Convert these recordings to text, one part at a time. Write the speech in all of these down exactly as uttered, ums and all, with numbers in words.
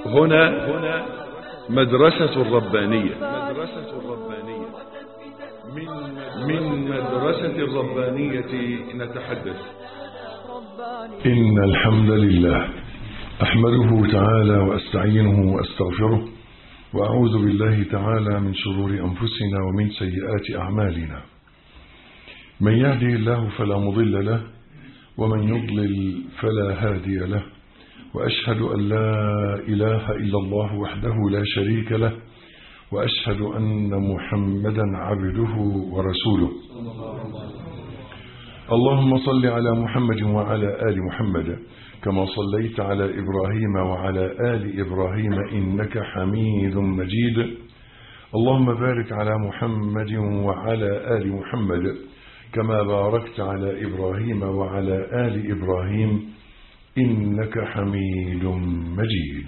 هنا هنا مدرسة الربانية مدرسة الربانية من من مدرسة الربانية نتحدث. إن الحمد لله أحمده تعالى وأستعينه وأستغفره وأعوذ بالله تعالى من شرور أنفسنا ومن سيئات أعمالنا. من يهده الله فلا مضل له ومن يضلل فلا هادي له، وأشهد أن لا إله إلا الله وحده لا شريك له، وأشهد أن محمدا عبده ورسوله. اللهم صل على محمد وعلى آل محمد كما صليت على إبراهيم وعلى آل إبراهيم إنك حميد مجيد. اللهم بارك على محمد وعلى آل محمد كما باركت على إبراهيم وعلى آل إبراهيم إنك حميد مجيد.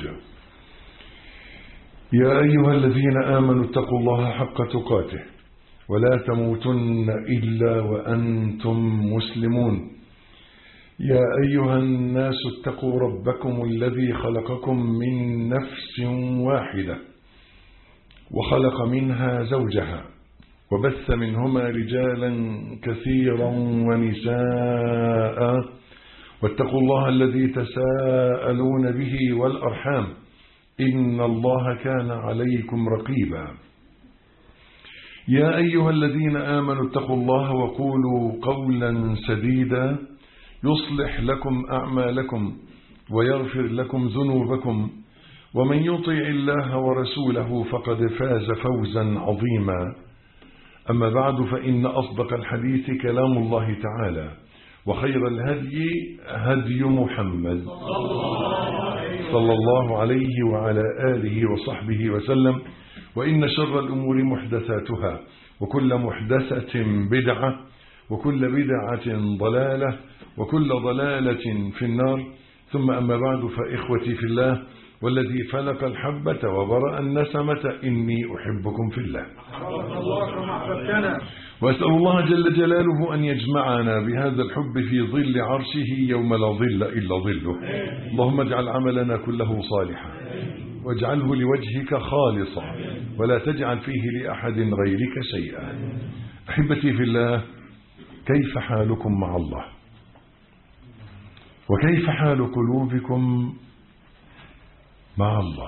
يا أيها الذين آمنوا اتقوا الله حق تقاته ولا تموتن إلا وأنتم مسلمون. يا أيها الناس اتقوا ربكم الذي خلقكم من نفس واحدة وخلق منها زوجها وبث منهما رجالا كثيرا ونساء، واتقوا الله الذي تساءلون به والأرحام إن الله كان عليكم رقيبا. يا أيها الذين آمنوا اتقوا الله وقولوا قولا سديدا يصلح لكم أعمالكم ويغفر لكم ذنوبكم، ومن يطع الله ورسوله فقد فاز فوزا عظيما. أما بعد، فإن أصدق الحديث كلام الله تعالى، وخير الهدي هدي محمد صلى الله عليه وعلى آله وصحبه وسلم، وإن شر الأمور محدثاتها، وكل محدثة بدعة، وكل بدعة ضلالة، وكل ضلالة في النار. ثم أما بعد، فإخوتي في الله والذي فلق الحبة وبرأ النسمة إني أحبكم في الله، وأسأل الله جل جلاله أن يجمعنا بهذا الحب في ظل عرشه يوم لا ظل إلا ظله. اللهم اجعل عملنا كله صالحا واجعله لوجهك خالصا ولا تجعل فيه لأحد غيرك شيئا. أحبتي في الله، كيف حالكم مع الله؟ وكيف حال قلوبكم مع الله؟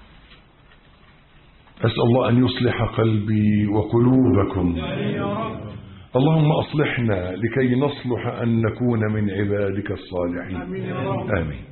أسأل الله أن يصلح قلبي وقلوبكم. اللهم أصلحنا لكي نصلح أن نكون من عبادك الصالحين. آمين.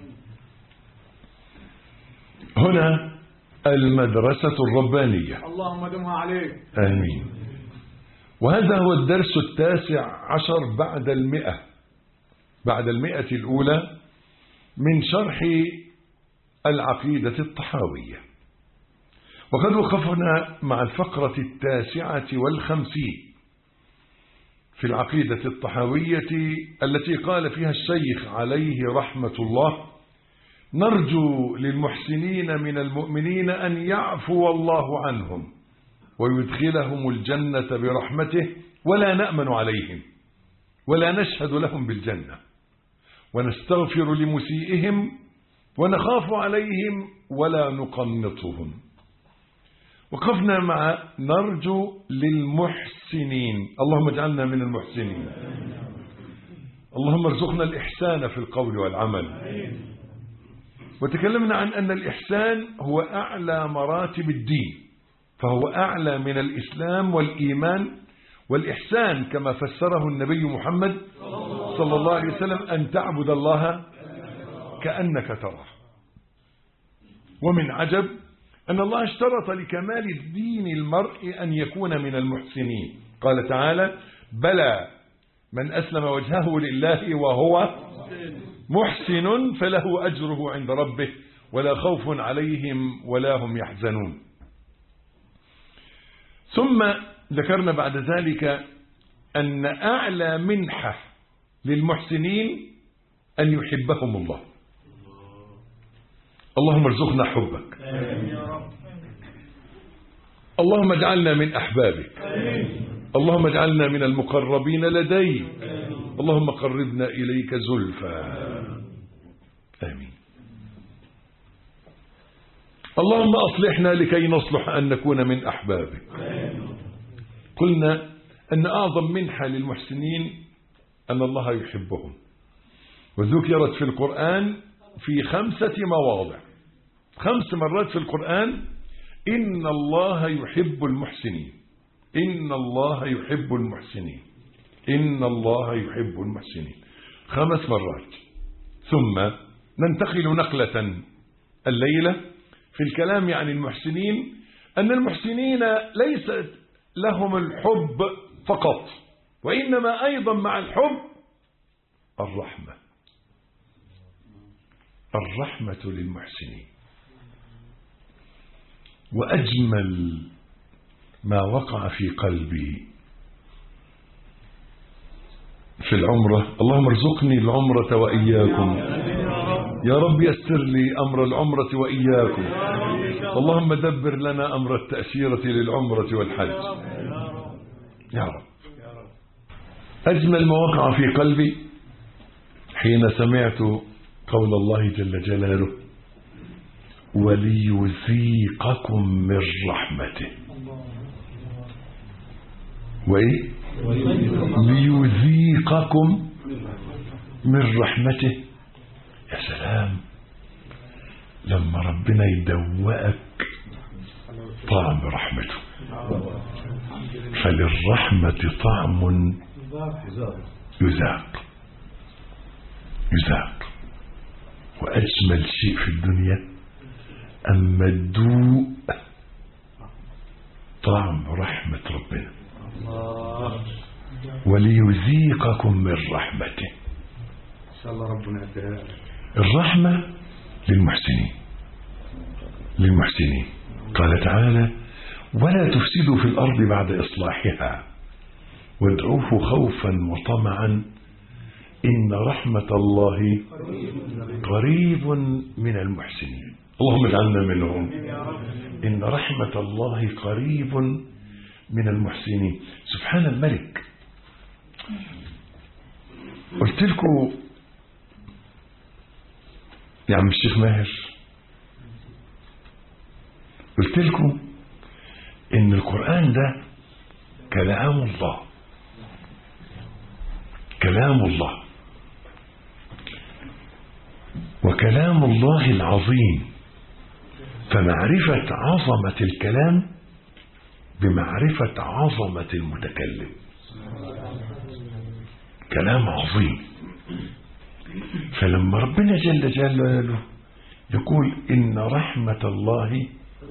هنا المدرسة الربانية، اللهم دمها عليك. آمين. وهذا هو الدرس التاسع عشر بعد المئة بعد المئة الأولى من شرح العقيدة الطحاوية. وقد وقفنا مع الفقرة التاسعة والخمسين في العقيدة الطحاوية التي قال فيها الشيخ عليه رحمة الله: نرجو للمحسنين من المؤمنين أن يعفو الله عنهم ويدخلهم الجنة برحمته، ولا نأمن عليهم ولا نشهد لهم بالجنة، ونستغفر لمسيئهم ونخاف عليهم ولا نقنطهم. وقفنا مع نرجو للمحسنين، اللهم اجعلنا من المحسنين. اللهم ارزقنا الإحسان في القول والعمل. وتكلمنا عن أن الإحسان هو أعلى مراتب الدين، فهو أعلى من الإسلام والإيمان. والإحسان كما فسره النبي محمد صلى الله عليه وسلم أن تعبد الله كأنك تراه. ومن عجب أن الله اشترط لكمال الدين المرء أن يكون من المحسنين. قال تعالى: بلى من أسلم وجهه لله وهو محسن فله أجره عند ربه ولا خوف عليهم ولا هم يحزنون. ثم ذكرنا بعد ذلك أن أعلى منحة للمحسنين أن يحبهم الله. اللهم ارزقنا حبك. اللهم اجعلنا من أحبابك. اللهم اجعلنا من المقربين لديك. اللهم قربنا إليك زلفى. آمين. اللهم أصلحنا لكي نصلح أن نكون من أحبابك. قلنا أن أعظم منحة للمحسنين أن الله يحبهم، وذكرت في القرآن في خمسة مواضع، خمس مرات في القرآن إن الله يحب المحسنين، إن الله يحب المحسنين، إن الله يحب المحسنين، خمس مرات. ثم ننتقل نقلة الليلة في الكلام عن المحسنين، أن المحسنين ليس لهم الحب فقط، وإنما أيضا مع الحب الرحمة، الرحمة للمحسنين. وأجمل ما وقع في قلبي في العمرة، اللهم ارزقني العمرة وإياكم يا رب، يسر لي أمر العمرة وإياكم، اللهم دبر لنا أمر التأشيرة للعمرة والحج يا رب. أجمل ما وقع في قلبي حين سمعت قول الله جل جلاله وليذيقكم من رحمته. وإيه؟ ليذيقكم من رحمته. يا سلام لما ربنا يدوقك طعم رحمته. فللرحمة طعم يذاق يذاق. وأجمل شيء في الدنيا أما تذوق طعم رحمة ربنا. وليذيقكم من رحمته. إن شاء الله ربنا يديها. الرحمة للمحسنين للمحسنين قال تعالى ولا تفسدوا في الأرض بعد إصلاحها وادعوه خوفا وطمعا إن رحمة الله قريب من المحسنين. اللهم اجعلنا منهم. إن رحمة الله قريب من المحسنين. سبحان الملك. قلت لكم يا عم الشيخ ماهر، قلت لكم إن القرآن ده كلام الله، كلام الله، وكلام الله العظيم. فمعرفة عظمة الكلام بمعرفة عظمة المتكلم. كلام عظيم. فلما ربنا جل جلاله يقول إن رحمة الله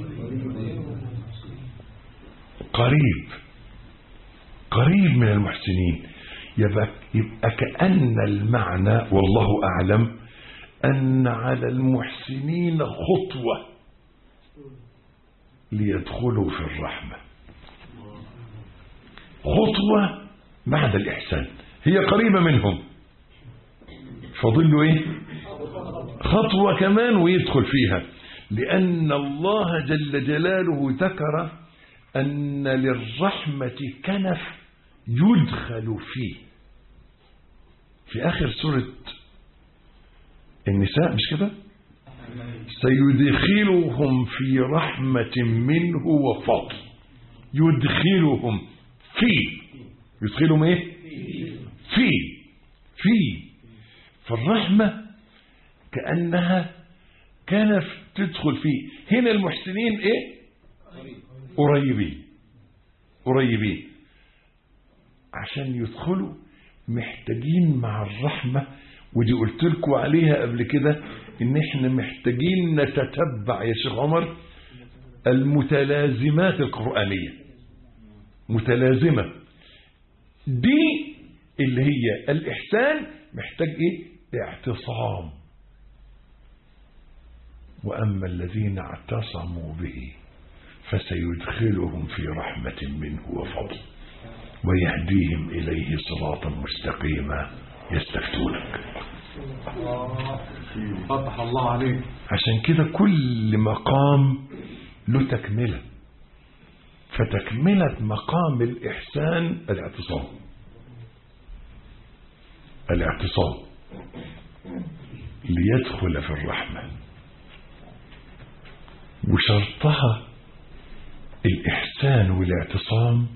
قريب قريب من المحسنين، يبقى, يبقى كأن المعنى والله أعلم أن على المحسنين خطوة ليدخلوا في الرحمة. خطوة بعد الإحسان، هي قريبة منهم، فضلوا إيه؟ خطوة كمان ويدخل فيها، لأن الله جل جلاله ذكر أن للرحمة كنف يدخل فيه في آخر سورة النساء، مش كده؟ سيدخلهم في رحمة منه وفضل. يدخلهم في، يدخلهم ايه؟ في في فالرحمة كأنها كنف تدخل فيه. هنا المحسنين ايه؟ قريبين قريبين عشان يدخلوا محتاجين مع الرحمة. ودي قلت لكم عليها قبل كده ان احنا محتاجين نتتبع يا شيخ عمر المتلازمات القرآنية. متلازمة دي اللي هي الإحسان محتاج ايه؟ اعتصام. وأما الذين اعتصموا به فسيدخلهم في رحمة منه وفضل ويهديهم إليه صراطا مستقيما يستفتونك. فتح الله عليك. عشان كده كل مقام له تكملة، فتكملة مقام الإحسان الاعتصام. الاعتصام ليدخل في الرحمة. وشرطها الإحسان والاعتصام،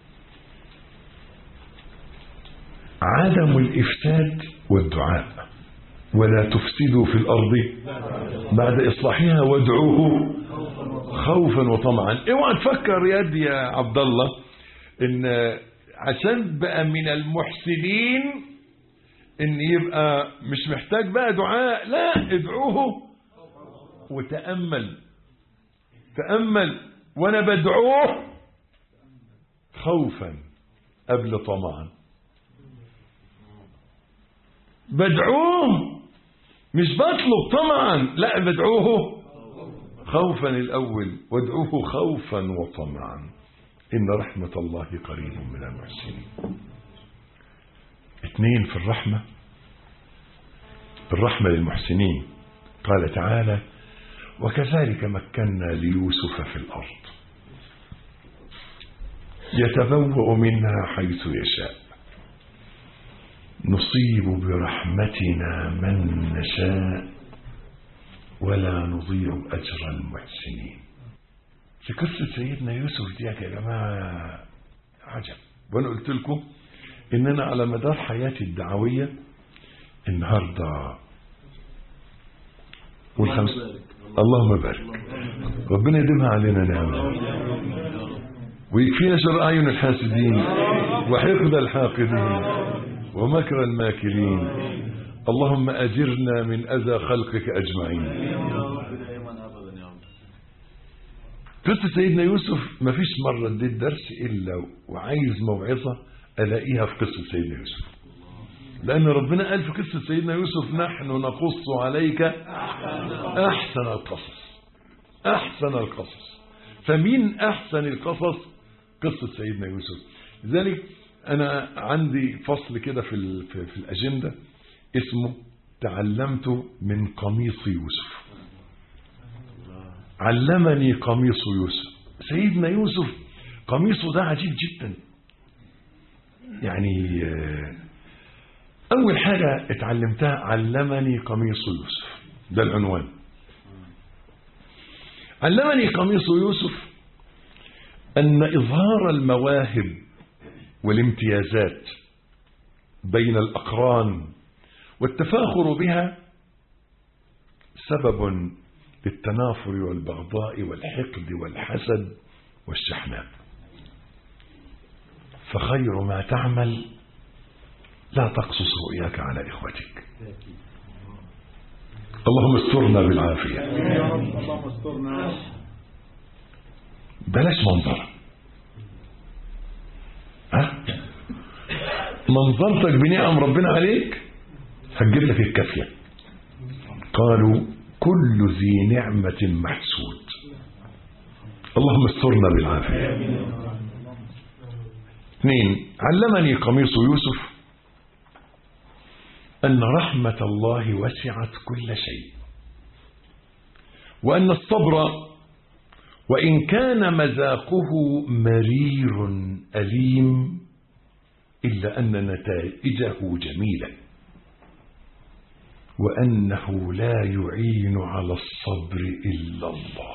عدم الإفساد والدعاء. ولا تفسدوا في الأرض بعد إصلاحها وادعوه خوفا وطمعا. اوعى تفكر يد يا عبد الله ان عشان بقى من المحسنين ان يبقى مش محتاج بقى دعاء. لا، ادعوه وتأمل. تأمل وانا بدعوه خوفا قبل طمعا. بدعوه مش بطلب طمعا، لا بدعوه خوفا الأول، وادعوه خوفا وطمعا، إن رحمة الله قريب من المحسنين. اثنين في الرحمة، الرحمة للمحسنين. قال تعالى: وكذلك مكنا ليوسف في الأرض يتبوأ منها حيث يشاء نصيب برحمتنا من نشاء ولا نضيع أجر المحسنين. في قصة سيدنا يوسف دي يا جماعة عجب. وأنا قلت لكم إننا على مدار حياتي الدعوية النهاردة والخمس اللهم بارك، ربنا يديمها علينا نعمة ويكفينا شر أعين الحاسدين وحقد الحاقدين ومكر الماكرين. اللهم أجرنا من أذى خلقك أجمعين. قصة سيدنا يوسف ما فيش مرة اديت درس إلا وعايز موعظة ألاقيها في قصة سيدنا يوسف، لأن ربنا قال في قصة سيدنا يوسف: نحن نقص عليك أحسن القصص. أحسن القصص. فمين أحسن القصص؟ قصة سيدنا يوسف. لذلك أنا عندي فصل كده في, في, في الأجندة اسمه تعلمت من قميص يوسف. علمني قميص يوسف. سيدنا يوسف قميصه ده عجيب جدا. يعني أول حاجة اتعلمتها علمني قميص يوسف، ده العنوان. علمني قميص يوسف أن إظهار المواهب والامتيازات بين الأقران والتفاخر بها سبب للتنافر والبغضاء والحقد والحسد والشحناء. فخير ما تعمل لا تقصص رؤياك على إخوتك. اللهم استرنا بالعافية. بلاش منظر. ها؟ منظرتك بنعم ربنا عليك هتجيب لك الكافية. قالوا كل ذي نعمة محسود. اللهم استرنا بالعافية. اثنين، علمني قميص يوسف أن رحمة الله وسعت كل شيء، وأن الصبر وإن كان مذاقه مرير أليم إلا أن نتائجه جميلة، وأنه لا يعين على الصبر إلا الله.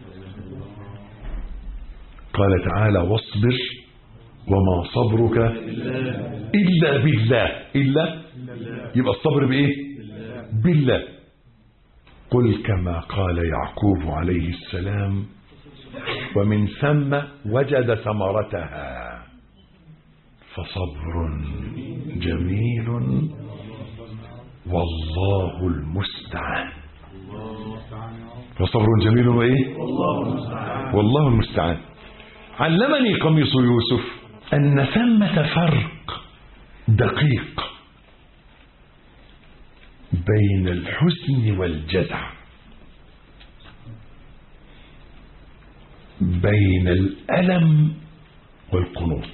قال تعالى: واصبر وما صبرك إلا بالله. إلا يبقى الصبر بإيه؟ بالله. قل كما قال يعقوب عليه السلام: ومن ثم وجد ثمرتها فصبر جميل والله المستعان. فصبر جميل وإيه؟ والله المستعان. علمني قميص يوسف أن ثمة فرق دقيق بين الحزن والجزع، بين الألم والقنوط.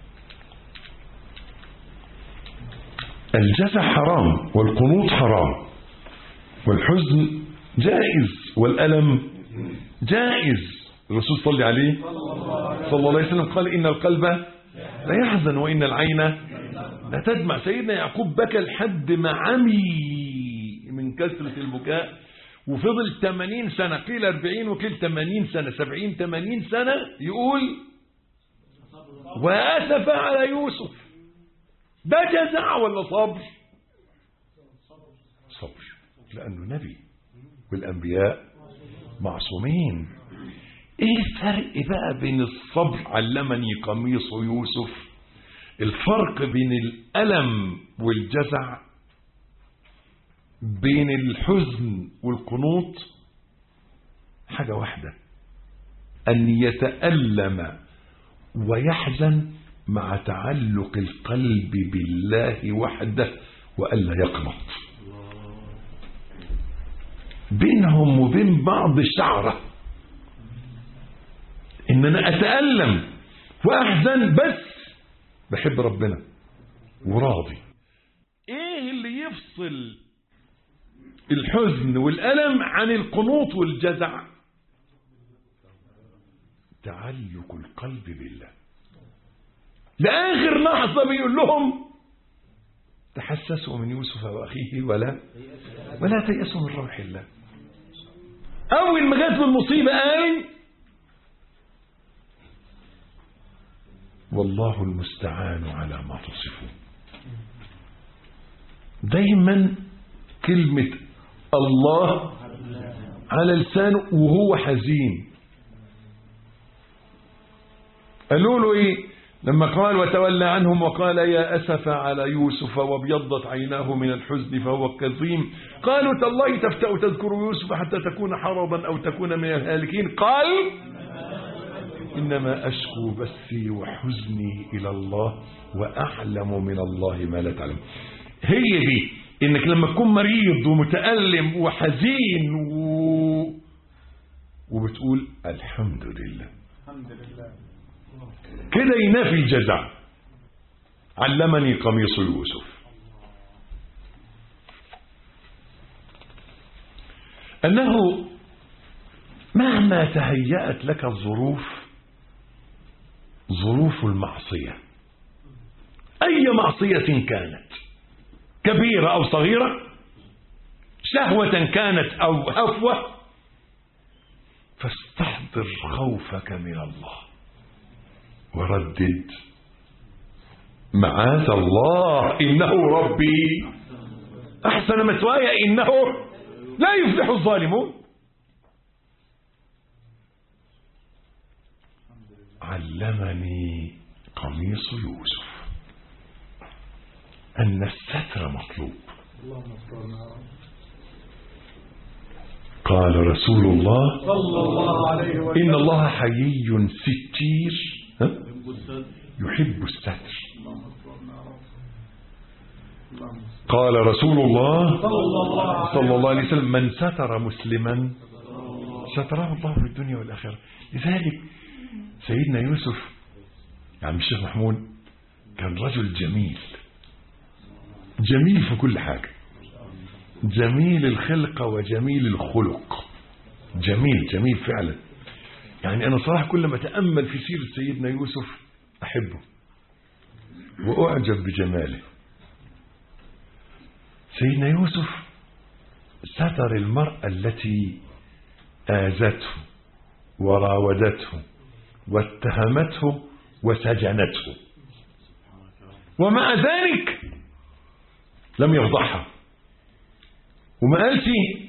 الجزع حرام والقنوط حرام، والحزن جائز والألم جائز. الرسول صلى عليه صلى الله عليه وسلم قال: إن القلب لا يحزن وإن العين لا تدمع. سيدنا يعقوب بكى لحد ما عمي من كثرة البكاء، وفضل ثمانين سنة، قيل أربعين وقيل ثمانين سنة، سبعين ثمانين سنة يقول وأسف على يوسف. ده جزع ولا صبر؟ صبر، لأنه نبي والأنبياء معصومين. ايه الفرق بقى بين الصبر؟ علمني قميص يوسف. الفرق بين الألم والجزع، بين الحزن والقنوط، حاجة واحدة، أن يتألم ويحزن مع تعلق القلب بالله وحده وألا يقنط. بينهم وبين بعض شعرة، إن أنا أتألم وأحزن بس بحب ربنا وراضي. إيه اللي يفصل الحزن والألم عن القنوط والجزع؟ تعلق القلب بالله. لآخر لحظة بيقول لهم تحسسوا من يوسف وأخيه ولا ولا تيأسوا من روح الله. أول ما جات المصيبة قال والله المستعان على ما تصفون. دايما كلمة الله على لسانه وهو حزين. قالوا له ايه لما قال وتولى عنهم وقال يا أسف على يوسف وابيضت عيناه من الحزن فهو كظيم؟ قالوا تالله تفتأ تذكر يوسف حتى تكون حرضا أو تكون من الهالكين. قال إنما أشكو بثي وحزني إلى الله وأعلم من الله ما لا تعلم. هي دي إنك لما تكون مريض ومتألم وحزين و... وبتقول الحمد لله، الحمد لله، كده ينافي الجزع. علمني قميص يوسف. أنه مهما تهيأت لك الظروف، ظروف المعصية أي معصية كانت، كبيرة أو صغيرة، شهوة كانت أو هفوة، فاستحضر خوفك من الله وردد معاذ الله إنه ربي أحسن مثواي إنه لا يفلح الظالمون. علمني قميص يوسف أن الستر مطلوب. قال رسول الله صلى الله عليه وسلم إن الله حيي ستير يحب الستر. قال رسول الله صلى الله عليه وسلم من ستر مسلما ستره الله في الدنيا والآخرة. لذلك سيدنا يوسف يعني الشيخ محمود كان رجل جميل، جميل في كل حاجة، جميل الخلقة وجميل الخلق، جميل جميل فعلا. يعني أنا صراحة كل ما أتأمل في سيرة سيدنا يوسف أحبه وأعجب بجماله. سيدنا يوسف ستر المرأة التي آذته وراودته واتهمته وسجنته، ومع ذلك لم يفضحها. وما قالش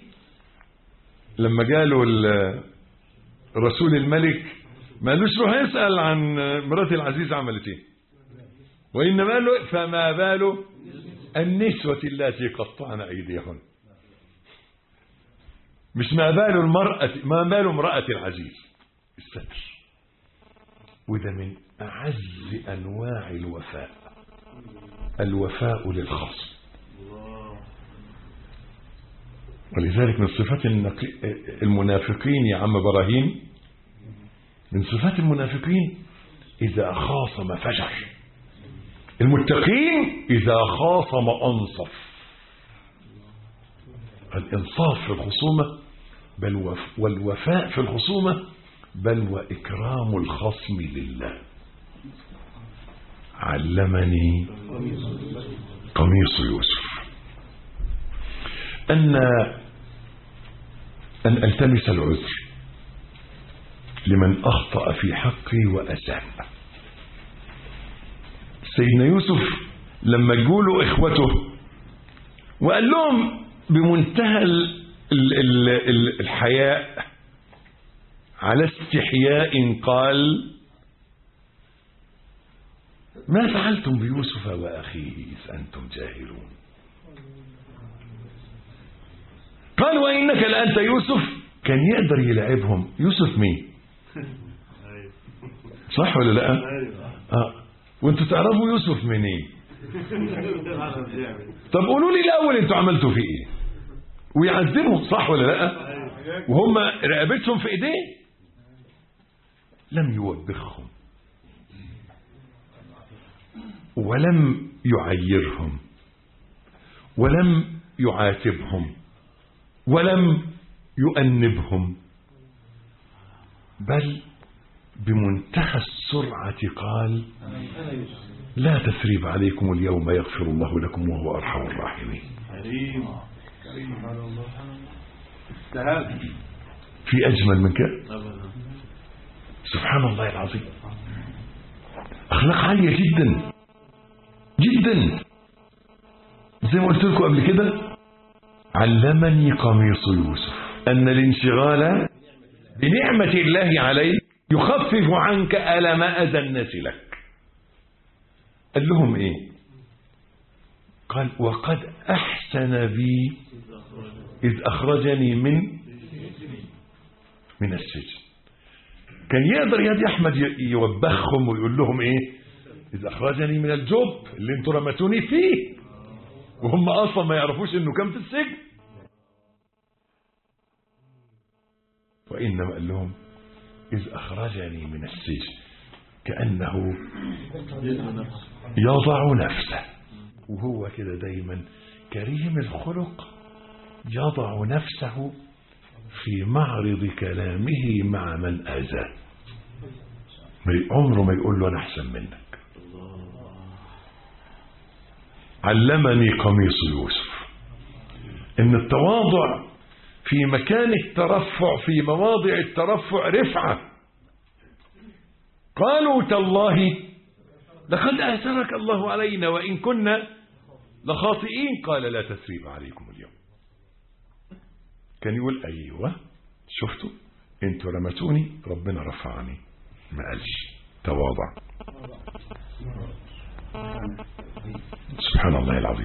لما قالوا الرسول الملك ما قالوش روح يسأل عن مرات العزيز عملت ايه، وإنما قالوا فما باله النسوة التي قطعن أيديهن، مش ما باله المرأة، ما باله امرأة العزيز. الستر، وده من أعز أنواع الوفاء، الوفاء للخصم. ولذلك من صفات المنافقين يا عم براهيم، من صفات المنافقين إذا خاصم فجر، المتقين إذا خاصم أنصف. الإنصاف في الخصومة بل والوفاء في الخصومة بل وإكرام الخصم لله. علمني قميص يوسف أن أن ألتمس العذر لمن أخطأ في حقي وأساء. سيدنا يوسف لما جولوا إخوته وقال لهم بمنتهى ال ال ال ال الحياء على استحياء قال: ما فعلتم بيوسف وأخيه إذ أنتم جاهلون؟ قال: وإنك لأنت يوسف. كان يقدر يلعبهم. يوسف مين؟ صح ولا لا؟ آه. وانتوا تعرفوا يوسف منين؟ إيه؟ طب قولوا لي الأول انتوا عملتوا فيه ايه؟ ويعذبهم صح ولا لا؟ وهم رقبتهم في ايديه. لم يوبخهم ولم يعيرهم ولم يعاتبهم ولم يؤنبهم، بل بمنتهى السرعة قال: لا تثريب عليكم اليوم يغفر الله لكم وهو أرحم الراحمين. في أجمل من كده؟ سبحان الله العظيم. أخلاق عالية جدا جدا. زي ما قلت لكم قبل كده: علمني قميص يوسف أن الانشغال بنعمة الله عليك يخفف عنك ألم أذى الناس لك. قال لهم إيه؟ قال: وقد أحسن بي إذ أخرجني من من السجن. كان يقدر يا أحمد يوبخهم ويقول لهم إيه؟ إذ أخرجني من الجب اللي انتوا رمتوني فيه، وهم أصلا ما يعرفوش إنه كان في السجن. وإنما قال لهم: إذ أخرجني من السجن، كأنه يضع نفسه. وهو كده دايما كريم الخلق، يضع نفسه في معرض كلامه مع من أذى. عمره ما يقول له أنا أحسن منك. علمني قميص يوسف إن التواضع في مكان الترفع، في مواضع الترفع رفعة. قالوا: تالله لقد آثرك الله علينا وإن كنا لخاطئين. قال: لا تثريب عليكم اليوم. كان يقول: أيوة شفتوا انتوا رمتوني ربنا رفعني. ما قالش تواضع. سبحان الله العظيم.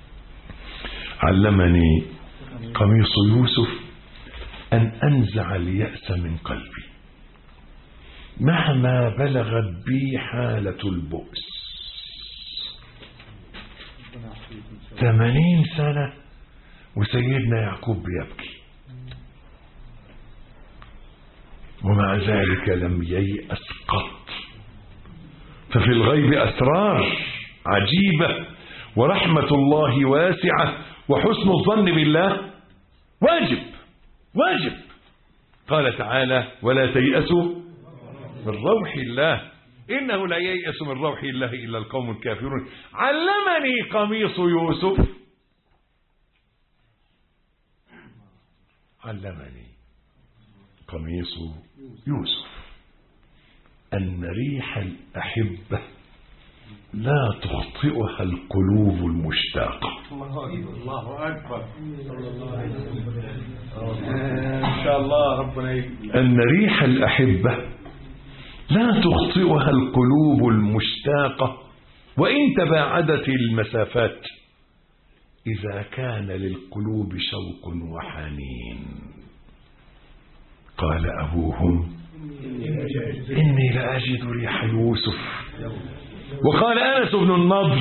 علمني قميص يوسف أن أنزع اليأس من قلبي مهما بلغت بي حالة البؤس. ثمانين سنة وسيدنا يعقوب يبكي، ومع ذلك لم ييأس قط. ففي الغيب أسرار عجيبة، ورحمة الله واسعة، وحسن الظن بالله واجب واجب. قال تعالى: ولا تيأسوا من روح الله إنه لا ييأس من روح الله إلا القوم الكافرون. علمني قميص يوسف علمني قميص يوسف أن ريح الأحبة لا تخطئها القلوب المشتاقة. الله أكبر. إن شاء الله ربنا يجزيك. أن ريح الأحبة لا تخطئها القلوب المشتاقة وإن تباعدت المسافات، إذا كان للقلوب شوق وحنين. قال أبوهم: إني لأجد ريح يوسف. وقال أنس بن النضر: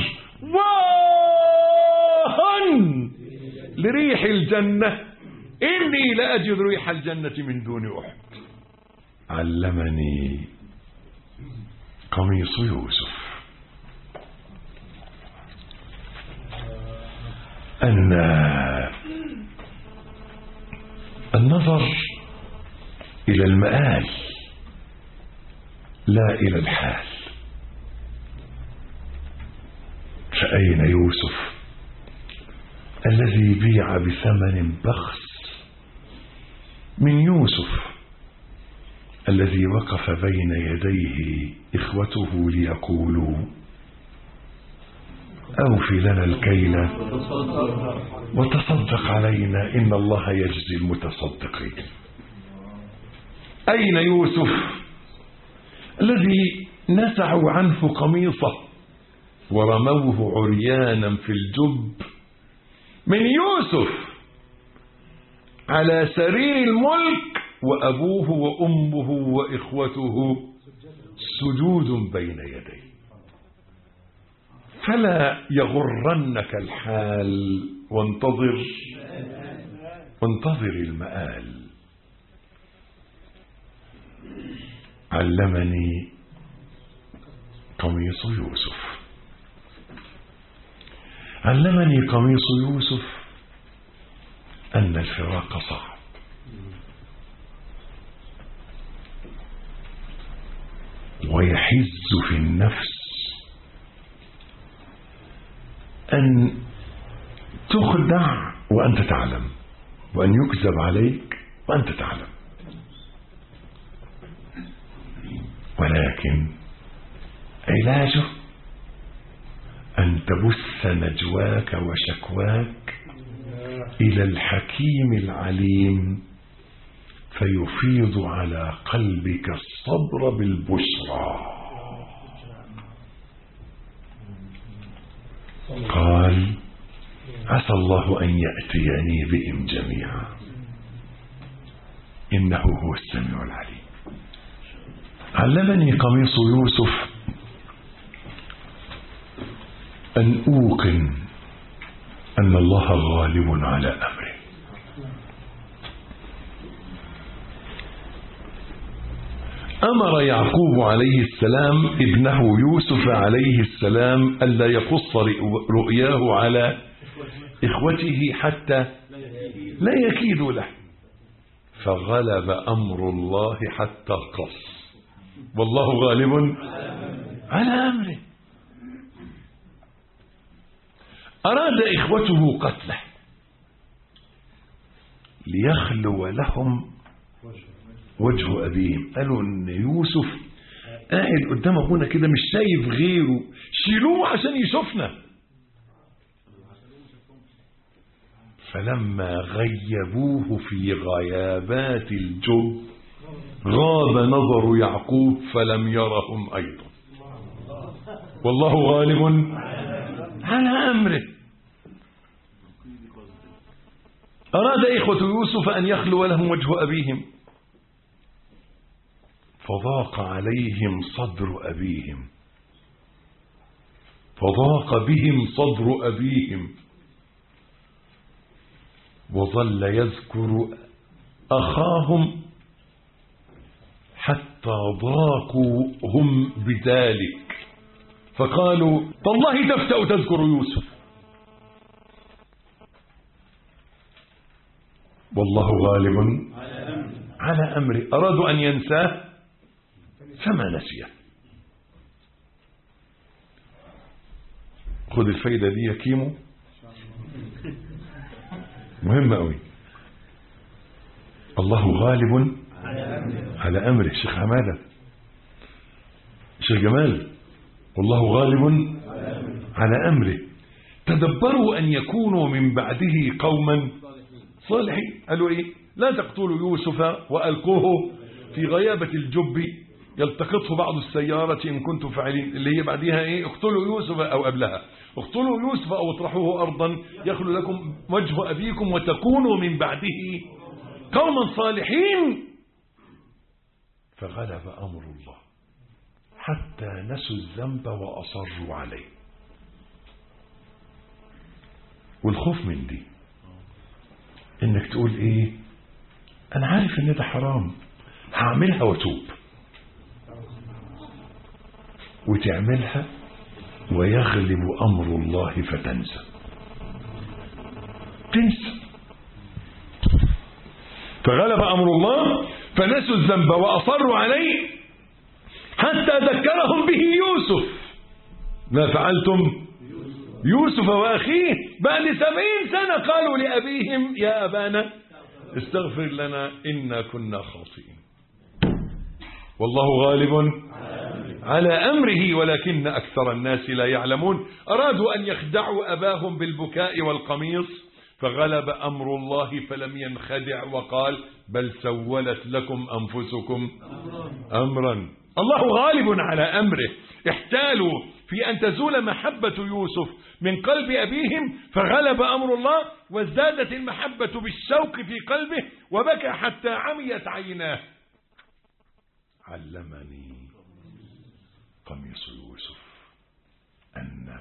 واهن لريح الجنة إني لأجد ريح الجنة من دون أحد. علمني قميص يوسف أن النظر إلى المآل لا إلى الحال. فأين يوسف الذي بيع بثمن بخس من يوسف الذي وقف بين يديه إخوته ليقولوا أوف لنا الكيل وتصدق علينا إن الله يجزي المتصدقين. أين يوسف الذي نزعوا عنه قميصه ورموه عريانا في الجب؟ من يوسف على سرير الملك وأبوه وأمه وإخوته سجود بين يديه. فلا يغرنك الحال وانتظر وانتظر المآل. علمني قميص يوسف علمني قميص يوسف أن الفراق صعب، ويحز في النفس أن تخدع وأنت تعلم، وأن يكذب عليك وأنت تعلم. ولكن علاجه أن تبث نجواك وشكواك إلى الحكيم العليم فيفيض على قلبك الصبر بالبشرى. قال عسى الله أن يأتيني بهم جميعا إنه هو السميع العليم. علمني قميص يوسف أن أوقن أن الله غالب على أمره. أمر يعقوب عليه السلام ابنه يوسف عليه السلام ألا يقص رؤياه على إخوته حتى لا يكيدوا له، فغلب أمر الله حتى القص، والله غالب على أمره. أراد إخوته قتله ليخلو لهم وجه أبيهم. قالوا إن يوسف قاعد قدام أبونا كده مش شايف غيره، شيلوه عشان يشوفنا. فلما غيبوه في غيابات الجب غاب نظر يعقوب فلم يرهم أيضا، والله غالب على أمره. أراد إخوة يوسف أن يخلو لهم وجه أبيهم فضاق عليهم صدر أبيهم فضاق بهم صدر أبيهم وظل يذكر أخاهم حتى ضاقوا هم بذلك، فقالوا تالله تفتأ تذكر يوسف والله غالب على أمره. أرادوا أن ينساه فما نسيه. خذ الفايدة دي يا كيمو، مهمة قوي. الله غالب على أمره. شيخ حمادة، شيخ جمال، والله غالب على أمره. تدبروا أن يكونوا من بعده قوما صالحين. قالوا إيه؟ لا تقتلوا يوسف وألقوه في غيابة الجب يلتقطه بعض السيارة إن كنتم فاعلين، اللي هي بعدها إيه؟ اقتلوا يوسف، أو قبلها اقتلوا يوسف أو اطرحوه أرضا يخلو لكم وجه أبيكم وتكونوا من بعده قوما صالحين. فغلب أمر الله حتى نسوا الذنب وأصروا عليه. والخوف من دي انك تقول ايه؟ انا عارف ان ده حرام، هعملها واتوب، وتعملها ويغلب امر الله فتنسى تنسى. فغلب امر الله فنسوا الذنب واصروا عليه حتى ذكرهم به يوسف. ما فعلتم يوسف واخيه؟ بعد سبعين سنة قالوا لأبيهم يا أبانا استغفر لنا إنا كنا خاطئين. والله غالب على أمره ولكن أكثر الناس لا يعلمون. أرادوا أن يخدعوا أباهم بالبكاء والقميص فغلب أمر الله فلم ينخدع وقال بل سولت لكم أنفسكم أمرا. الله غالب على أمره. احتالوا في أن تزول محبة يوسف من قلب أبيهم فغلب أمر الله وازدادت المحبة بالشوق في قلبه وبكى حتى عميت عيناه. علمني قميص يوسف أن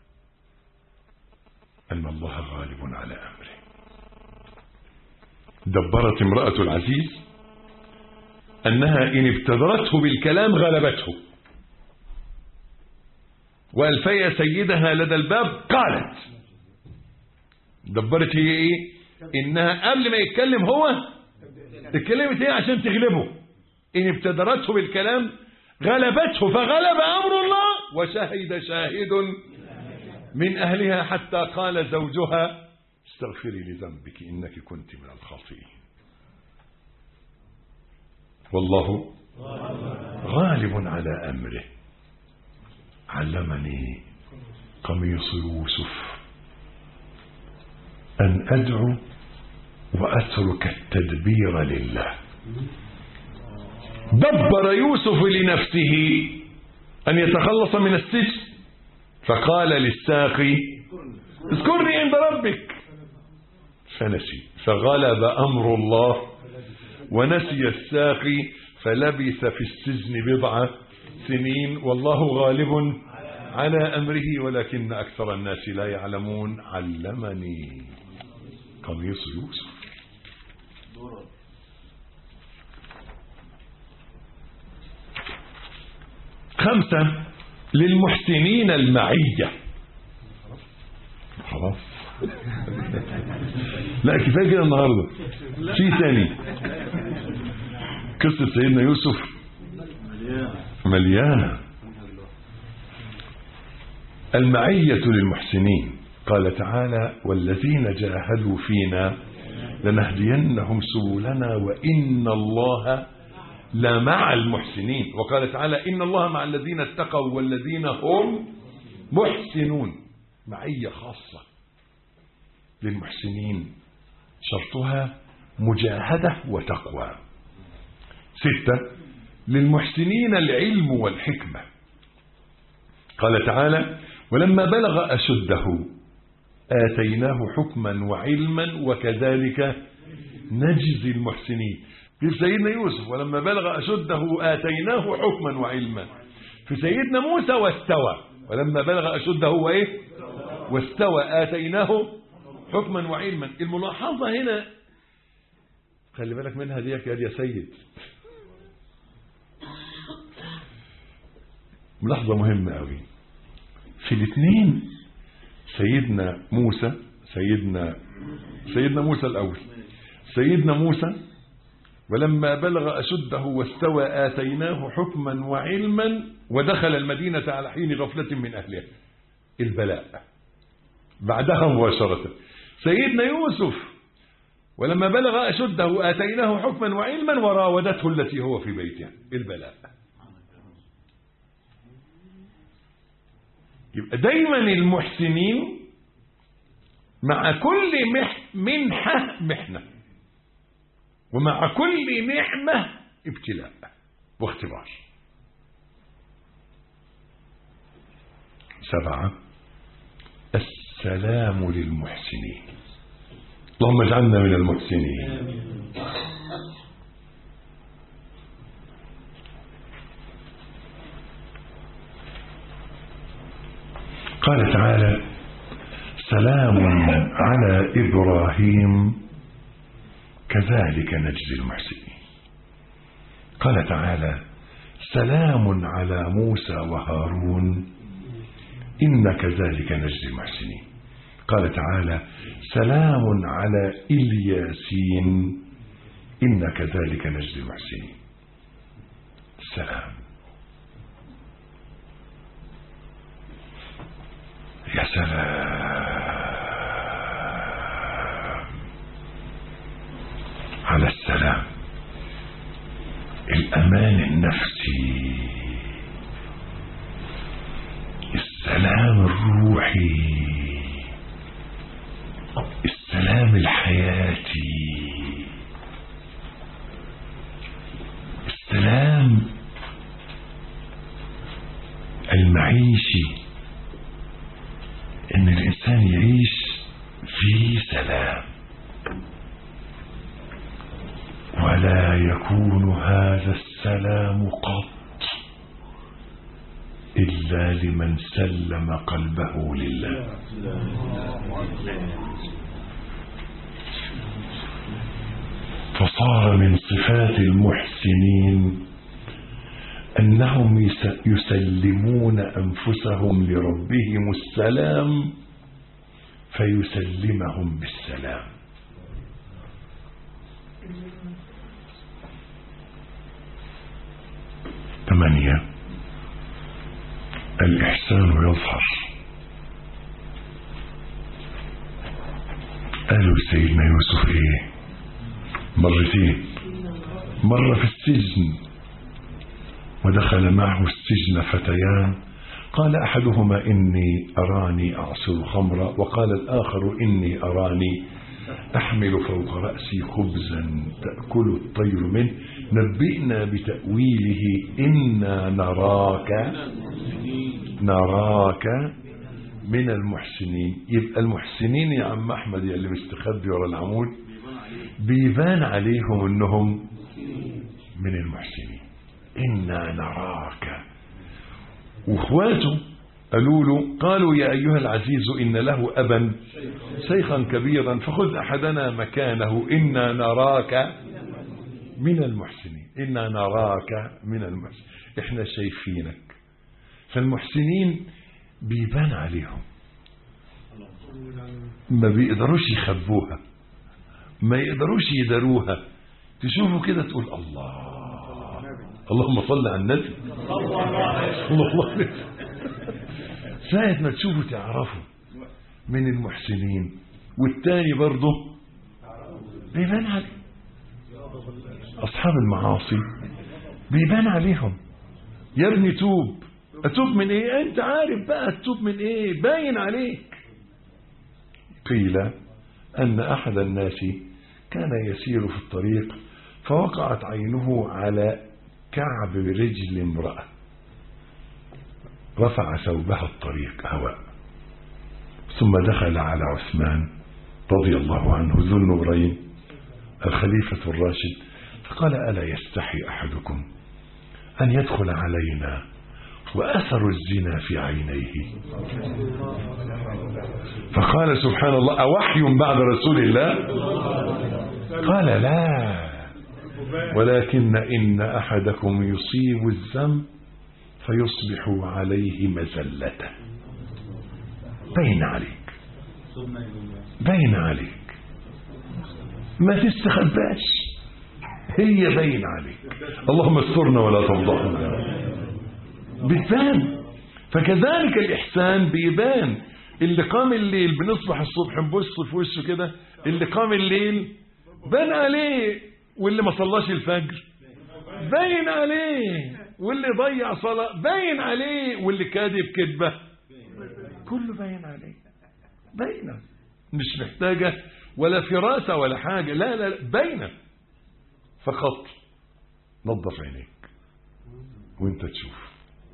أن الله غالب على أمره. دبرت امرأة العزيز أنها إن ابتدرته بالكلام غلبته، وألفي سيدها لدى الباب قالت دبرت هي إيه؟ إنها قبل ما يتكلم هو اتكلمت هي عشان تغلبه. إن ابتدرته بالكلام غلبته فغلب أمر الله وشهد شاهد من أهلها حتى قال زوجها استغفري لذنبك إنك كنت من الخاطئين. والله غالب على أمره. علمني قميص يوسف أن أدعو وأترك التدبير لله. دبر يوسف لنفسه أن يتخلص من السجن فقال للساقي اذكرني عند ربك فنسي فغلب أمر الله ونسي الساقي فلبث في السجن بضع سنين. والله غالب على أمره ولكن أكثر الناس لا يعلمون. علمني قميص يوسف. خمسة للمحسنين المعية. خلاص لا كفاية كده النهاردة. في ثاني قصة سيدنا يوسف مليانة. المعية للمحسنين. قال تعالى والذين جاهدوا فينا لنهدينهم سبلنا وإن الله لمع المحسنين. وقال تعالى إن الله مع الذين اتقوا والذين هم محسنون. معية خاصة للمحسنين شرطها مجاهدة وتقوى. ستة للمحسنين العلم والحكمة. قال تعالى ولما بلغ أشده آتيناه حكما وعلما وكذلك نجزي المحسنين. في سيدنا يوسف ولما بلغ أشده آتيناه حكما وعلما. في سيدنا موسى واستوى ولما بلغ أشده وإيه واستوى آتيناه حكما وعلما. الملاحظة هنا خلي بالك منها ديك يا سيد، ملاحظة مهمة قوي في الاثنين. سيدنا موسى سيدنا سيدنا موسى الأول سيدنا موسى ولما بلغ أشده واستوى آتيناه حكما وعلما ودخل المدينة على حين غفلة من أهلها. البلاء بعدها مباشرة. سيدنا يوسف ولما بلغ أشده آتيناه حكما وعلما وراودته التي هو في بيتها. البلاء. يبقى دايما المحسنين مع كل منحة محنة ومع كل نعمة ابتلاء واختبار. سبعة السلام للمحسنين. اللهم اجعلنا من المحسنين. قال تعالى سلام على إبراهيم كذلك نجزي المحسنين. قال تعالى سلام على موسى وهارون إن كذلك نجزي المحسنين. قال تعالى سلام على الياسين إن كذلك نجزي المحسنين. السلام. يا سلام. الأمان النفسي، السلام الروحي، السلام الحياتي، السلام المعيشي، ان الانسان يعيش في سلام، ولا يكون هذا السلام قط إلا لمن سلم قلبه لله. فصار من صفات المحسنين أنهم يسلمون أنفسهم لربهم السلام فيسلمهم بالسلام. ثمانية، الإحسان يظهر. قالوا سيدنا يوسف إيه مرتين، مرة في السجن ودخل معه السجن فتيان، قال أحدهما إني أراني أعصر خمرا، وقال الآخر إني أراني أحمل فوق رأسي خبزا تأكل الطير منه، نبئنا بتأويله إنا نراك نراك من المحسنين. يبقى المحسنين يا عم أحمد يا اللي مستخبي ورا العمود بيبان عليهم إنهم من المحسنين. إنا نراك. واخواته قالوا له، قالوا يا أيها العزيز إن له أبا شيخا كبيرا فخذ أحدنا مكانه إنا نراك من المحسنين. إنا نراك من المحسنين، إحنا شايفينك. فالمحسنين بيبان عليهم، ما بيقدروش يخبوها، ما يقدروش يداروها. تشوفوا كده تقول الله، اللهم صل على النبي صلى الله عليه وسلم. ساعة ما تشوفوا تعرفوا من المحسنين. والتاني برضه بيبان عليه. أصحاب المعاصي بيبان عليهم. يا ابني توب. أتوب من إيه؟ أنت عارف بقى تتوب من إيه، باين عليك. قيل أن أحد الناس كان يسير في الطريق فوقعت عينه على كعب رجل امرأة، رفع ثوبها الطريق هواء، ثم دخل على عثمان رضي الله عنه ذو النورين الخليفة الراشد فقال ألا يستحي أحدكم أن يدخل علينا وأثر الزنا في عينيه؟ فقال سبحان الله أوحي بعد رسول الله؟ قال لا، ولكن إن أحدكم يصيب الذنب فيصبح عليه مزلة. بين عليك، بين عليك، ما تستخباش، هي بين عليك. اللهم استرنا ولا تفضحنا. بتبان. فكذلك الإحسان بيبان. اللي قام الليل بنصبح الصبح نبص في وشه كده، اللي قام الليل بان عليه، واللي ما صلاش الفجر باين عليه، واللي ضيع صلاة باين عليه، واللي كاذب كذبة كله باين عليه. باينه، مش محتاجة ولا فراسة ولا حاجة، لا لا باينه. فقط نظف عينيك وانت تشوف.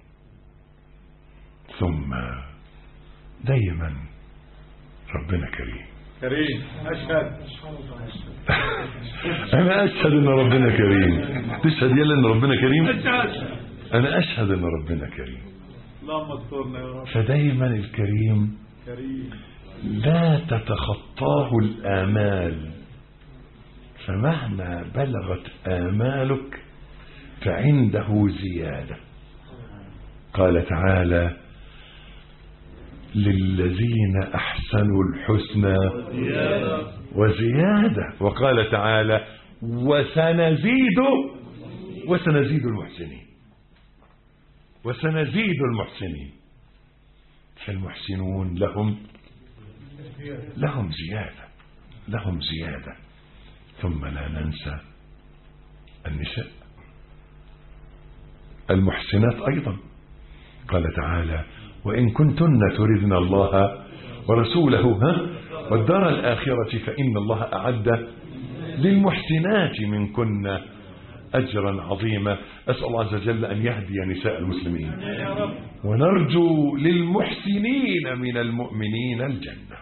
ثم دايما ربنا كريم. كريم أشهد. أنا أشهد أن ربنا كريم. تشهد يلا أن ربنا كريم؟ أشهد. أنا أشهد أن ربنا كريم. اللهم استرنا يا رب. فدايما الكريم كريم لا تتخطاه الآمال، فمهما بلغت آمالك فعنده زيادة. قال تعالى للذين أحسنوا الحسنى وزيادة، وقال تعالى وسنزيد وسنزيد المحسنين، وسنزيد المحسنين. فالمحسنون لهم لهم زيادة، لهم زيادة. ثم لا ننسى النساء. المحسنات أيضا. قال تعالى: وإن كنتن تردن الله ورسوله ها والدار الآخرة فإن الله أعد للمحسنات منكن أجرا عظيما. أسأل الله عز وجل أن يهدي نساء المسلمين، ونرجو للمحسنين من المؤمنين الجنة.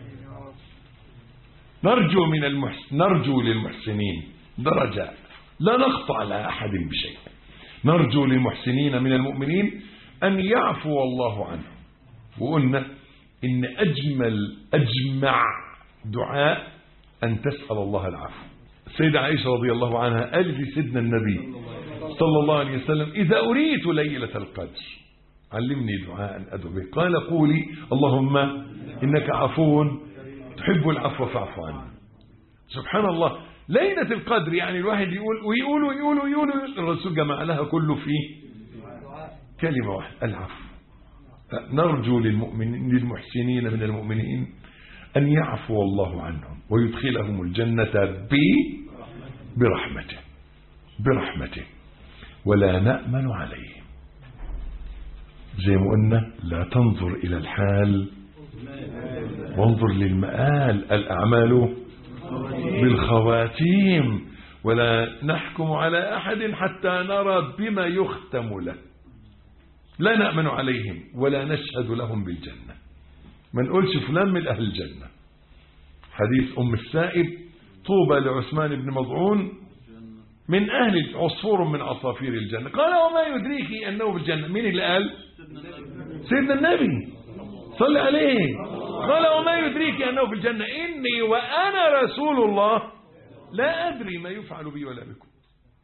نرجو من المحسن نرجو للمحسنين درجات لا نقطع لها أحد بشيء. نرجو للمحسنين من المؤمنين أن يعفو الله عنهم. وقلنا إن أجمل أجمع دعاء أن تسأل الله العفو. السيدة عائشة رضي الله عنها قالت لسيدنا النبي صلى الله عليه وسلم: إذا أريت ليلة القدر علمني دعاء أدعو به. قال: قولي اللهم إنك عفو تحب العفو فاعف عني. سبحان الله، ليلة القدر يعني الواحد يقول ويقول ويقول ويقول. الرسول جمع لها كله في كلمة واحدة: العفو. نرجو للمؤمنين للمحسنين من المؤمنين أن يعفو الله عنهم ويدخلهم الجنة برحمته برحمته ولا نأمن عليهم. زي ما قلنا: لا تنظر إلى الحال وانظر للمآل. الأعمال بالخواتيم ولا نحكم على أحد حتى نرى بما يختم له. لا نأمن عليهم ولا نشهد لهم بالجنة. ما نقولش فلان من أهل الجنة. حديث أم السائب: طوبى لعثمان بن مضعون من أهل عصفور من عصافير الجنة. قال: وما يدريك أنه بالجنة؟ مين اللي قال؟ سيدنا النبي صلى عليه. قال: وما يدريك أنه في الجنة؟ إني وأنا رسول الله لا أدري ما يفعل بي ولا بكم.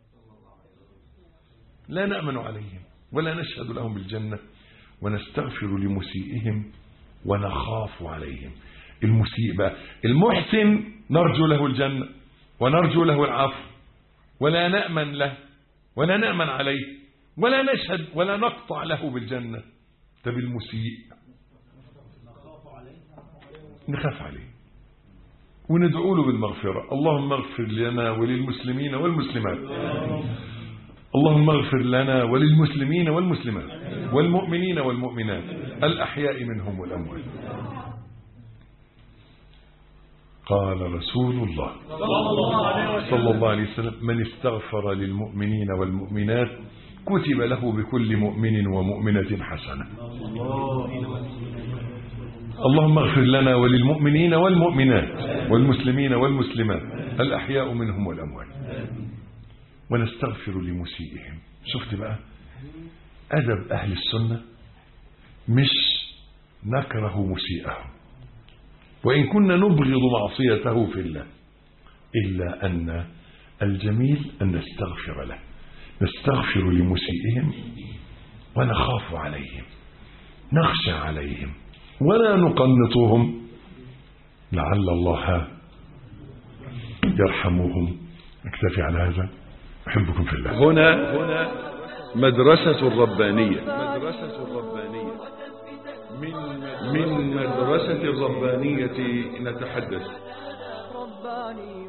لا نأمن عليهم ولا نشهد لهم بالجنة ونستغفر لمسيئهم ونخاف عليهم. المسيء بقى المحسن نرجو له الجنة ونرجو له العفو ولا نأمن له ولا نأمن عليه ولا نشهد ولا نقطع له بالجنة. طب المسيء نخاف عليه وندعو له بالمغفرة. اللهم اغفر لنا وللمسلمين والمسلمات. اللهم اغفر لنا وللمسلمين والمسلمات والمؤمنين والمؤمنات الأحياء منهم والأموات. قال رسول الله صلى الله عليه وسلم: من استغفر للمؤمنين والمؤمنات كتب له بكل مؤمن ومؤمنة حسنة. اللهم اغفر لنا وللمؤمنين والمؤمنات والمسلمين والمسلمات الأحياء منهم والأموات ونستغفر لمسيئهم. شفت بقى أدب أهل السنة؟ مش نكره مسيئه وإن كنا نبغض معصيته في الله، إلا أن الجميل أن نستغفر له. نستغفر لمسيئهم ونخاف عليهم، نخشى عليهم ولا نقنطهم لعل الله يرحمهم. اكتفي على هذا. أحبكم في الله. هنا هنا مدرسة الربانية. مدرسة الربانية من من مدرسة الربانية نتحدث.